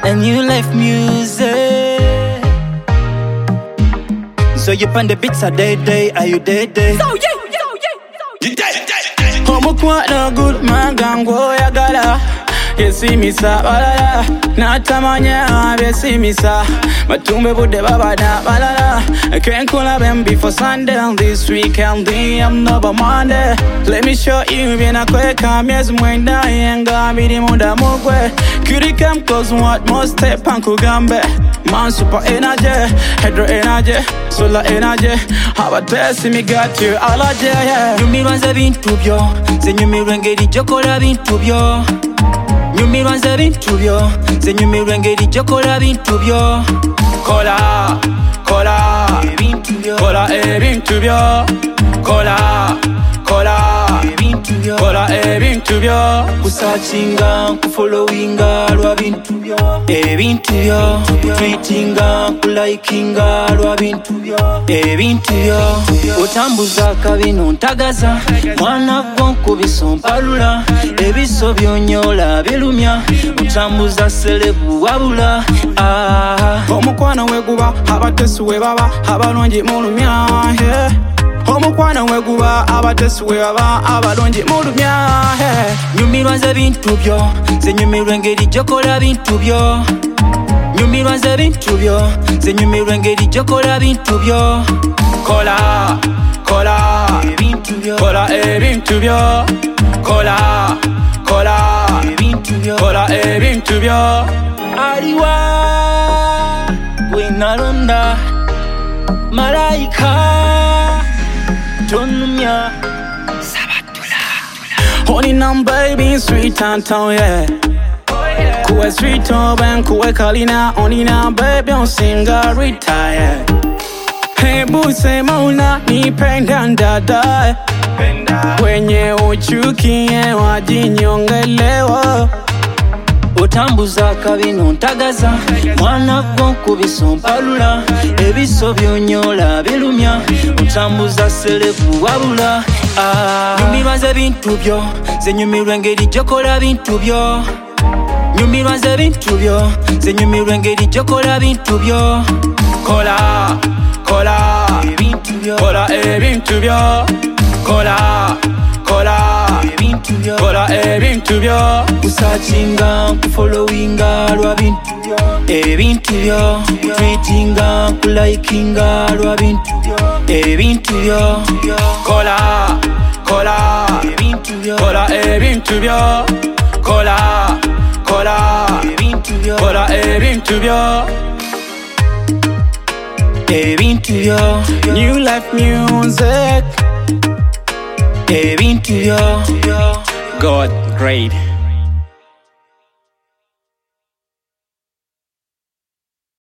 and New Life Music. So you pan the beats a day, are you day? Omukwana good man gango yagala yesimisa balala natamanya besimisa matumbe budde babada balala I can't call them before Sunday on this weekend I'm never Monday. Let me show you bina kweka miezi mwenda yenga bidi muda mugwe Cutie come close what most step ankugambe Man super energy, hydro energy, solar energy Abatesi me got you allergy yeah. Nyumirwanze bintu byo Zenyumirwe ngeri jokola bintu byo Nyumirwanze bintu byo Zenyumirwe ngeri jokola bintu byo Kola ebintu byo Kola ebintu byo Kola ebintu byo Kusearchinga kufollowinga lwa bintu byo Ebintu byo Tweetinga kulikinga lwa bintu byo Ebintu byo Otambuza kabino ntagaza Mwana gwo nkubisa mpalula Ebiso byonyola bilumya Otambuza selebu wabula Omukwana weguba abatesi webaba abalongi mulumya Omukwana weguba abatesi webaba abalongi mulumya Nyumirwanze bintu byo Zenyumirwe ngeri jokola bintu byo Nyumirwanze bintu byo Zenyumirwe ngeri jokola bintu byo Kola ebintu byo Kola ebintu byo Kola ebintu byo Aliwa Gwinalonda Malaika Tonumya Sabatula Honey nam baby sweet Anton yeah Kuwe sweet oben kuwe kalina Honey nam baby on singarita yeah Hey buse mauna nipenda ndada Wenye uchukie wajinyongelewa Otambuza kabino ntagaza Mwana gwo nkubisa mpalula Ebiso byonyola bilumya Otambuza selebu wabula Nyumirwanze bintu byo Zenyumirwe ngeri jokola bintu byo Nyumirwanze bintu byo Zenyumirwe ngeri jokola bintu byo Kola ebintu byo Kola ebintu byo Kola ebintu byo Kusearchinga kufollowinga lwa bintu byo Ebintu byo Tweetinga kulikinga lwa bintu byo Ebintu byo Kola ebintu byo Kola ebintu byo Kola ebintu byo Kola ebintu byo Ebintu byo New Life Music Ebintu byo God great